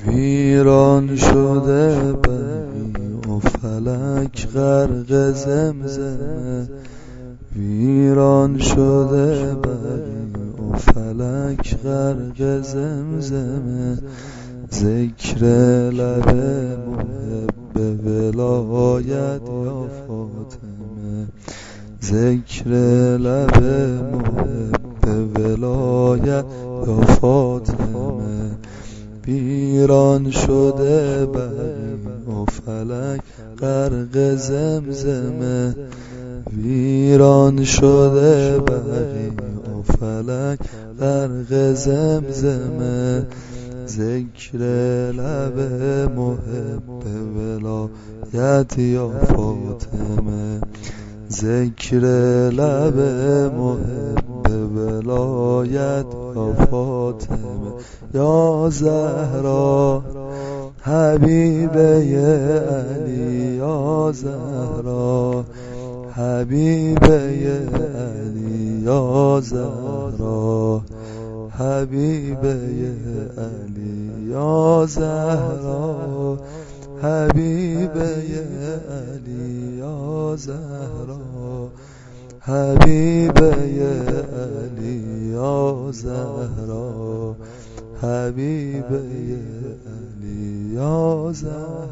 ویران شده بقی و فلک غرق زمزمه، ویران شده بقی و فلک غرق زمزمه. ذکر لب محب ولایت یا فاطمه، ذکر لب محب ولایت یا فاطمه. ویران شده بقی و فلک غرق زمزمه، ویران شده بقی و فلک غرق زمزمه. ذکر لب محب ولایت یا فاطمه، ذکر لب محب ولایت یا فاطمه. یا زهرا حبیبه علی، یا زهرا حبیبه علی، یا زهرا حبیبه علی، یا زهرا حبیبه علی، یا زهرا حبیبه علی، یا زهرا حبیبه علی، یا زهرا.